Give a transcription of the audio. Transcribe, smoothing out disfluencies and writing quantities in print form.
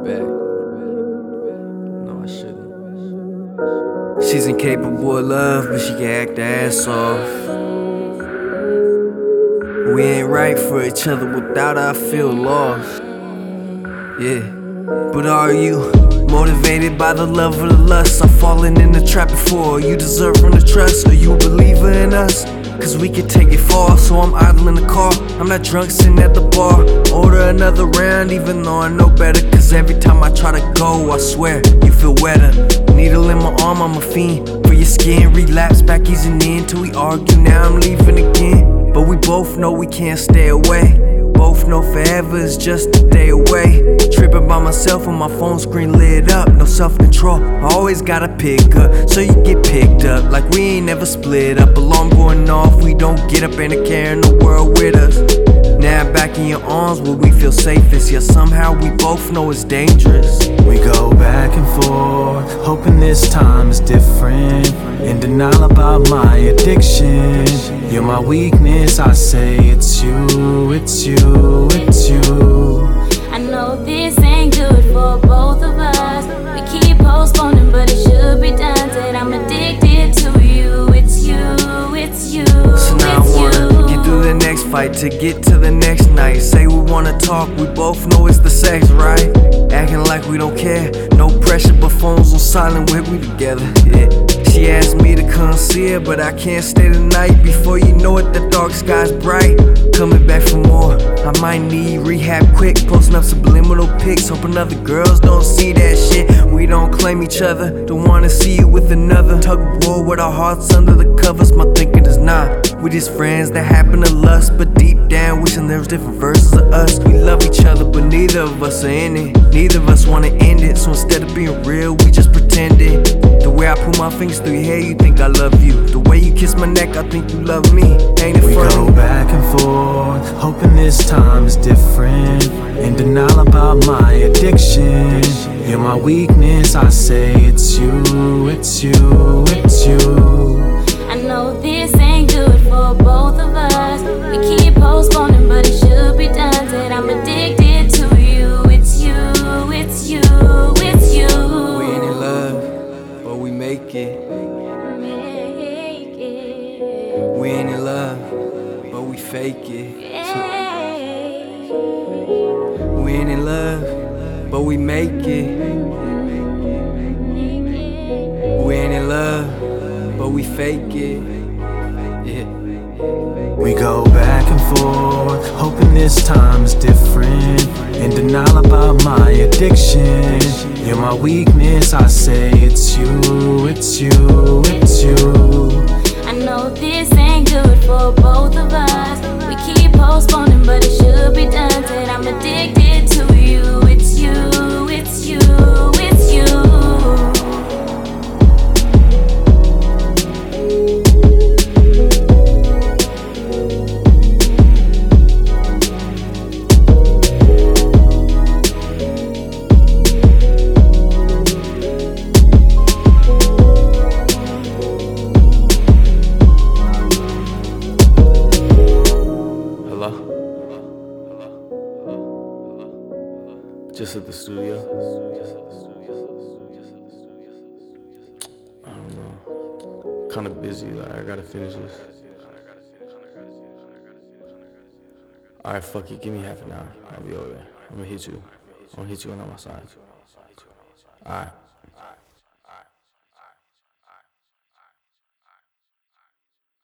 back. No, I shouldn't. She's incapable of love, but she can act her ass off. We ain't right for each other, without her I feel lost. Yeah, but are you motivated by the love or the lust? I'm falling in the trap before you deserve from the trust. Are you a believer in us? Cause we can take it far, so I'm idling the car. I'm not drunk sitting at the bar. Order another round even though I know better. Cause every time I try to go, I swear, you feel wetter. Needle in my arm, I'm a fiend for your skin. Relapse back easing in till we argue, now I'm leaving again. But we both know we can't stay away. Both know forever is just a day away. Tripping by myself with my phone screen lit up. No self-control, I always gotta pick up, so you get picked up. Like we ain't never split up. Alarm going off, we don't get up, ain't a care in the world with us. Now I'm back in your arms where we feel safest. Yeah, somehow we both know it's dangerous. We go back and forth, hoping this time is different. In denial about my addiction. You're my weakness, I say it's you, it's you, it's you. I know this ain't good for both of us. We keep postponing, but it should be done. Said I'm addicted to you, it's you, it's you, So now it's I wanna you. get through the next fight to get to the next night. Say we wanna talk, we both know it's the sex, right? Acting like we don't care, no pressure, but phones on silent when we together, yeah. She asked me to come see her, but I can't stay the night. Before you know it, the dark sky's bright. Coming back for more, I might need rehab quick. Posting up subliminal pics, hoping other girls don't see that shit. We don't claim each other, don't wanna see you with another. Tug of war with our hearts under the covers. My thinking is not, we just friends that happen to lust. But deep down, wishing there was different versions of us. We love each other, but neither of us are in it. Neither of us wanna end it, so instead of being real, we just pretend it. The way I put my fingers through your hair, you think I love you. The way you kiss my neck, I think you love me. Ain't it funny? We go back and forth, hoping this time is different. In denial about my addiction. You're my weakness, I say it's you, it's you, it's you. I know this ain't good for both of us. We keep postponing, but it should be done. Said I'm addicted to you, it's you, it's you, it's you. We ain't in love, but we make it. Make it. We ain't in love, but we fake it. We ain't in love, but we make it. We ain't in love, but we fake it. Yeah. We go back and forth, hoping this time is different. In denial about my addiction. You're my weakness, I say it's you, it's you, it's you. I know this ain't good for both of us. We keep postponing, but it should be done. Said I'm addicted to you, it's you, it's you, it's you. Just at the studio. I don't know. Kinda busy, like I gotta finish this. Alright, fuck it, give me half an hour. I'll be over there. I'm gonna hit you. I'm gonna hit you when I'm outside. Alright.